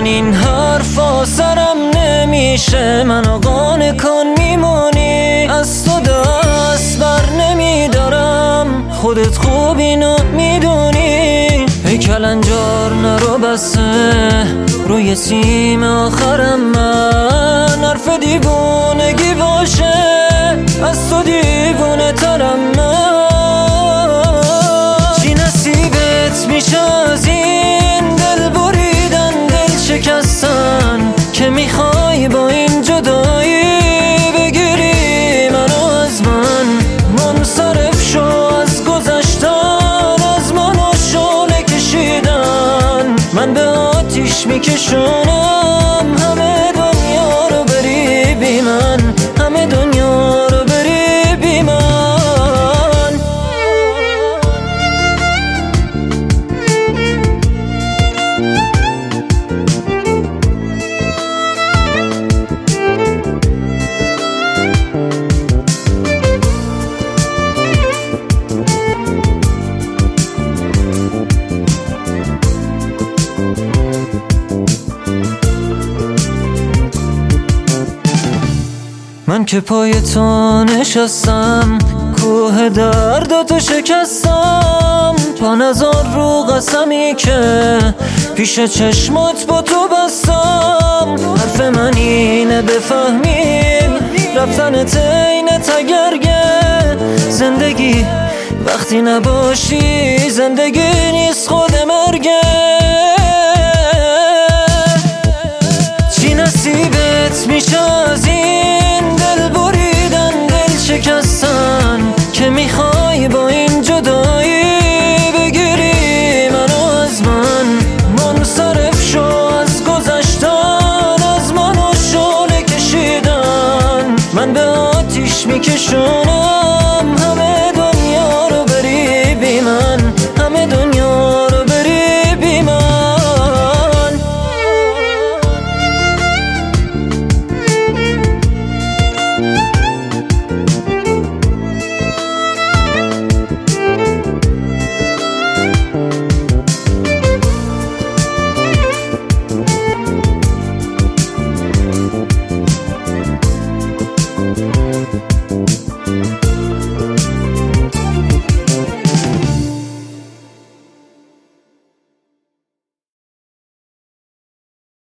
این حرفا سرم نمیشه، منو قانع کن میمونی، از تو دست بر نمیدارم، خودت خوب اینو میدونی. ای کلنجار نرو بسه روی سیم آخرم، من حرف دیوونگی باشه، از تو دیوونه ترم من. چی نصیبت میشه از این دل بریدن، دل شکستن، که میخوای با این جدایی بگیری منو از من. منصرف شو از گذشتن، از منو شعله کشیدن، من به آتیش میکشونم همه دنیا رو بری بی من، همه دنیا رو بری بی من. من که پای تو نشستم، کوه درداتو شکستم، پا نزار رو قسمی که پیش چشمات با تو بستم. حرف من اینه بفهمیم رفتنت اینه تگرگه، زندگی وقتی نباشی زندگی نیست خود مرگه. چی نصیبت میشه از این دل بریدن، دل شکستن، که میخوای با این جدایی بگیری منو از من. منصرف شو از گذشتن، از منو شعله کشیدن، من به آتیش میکشونم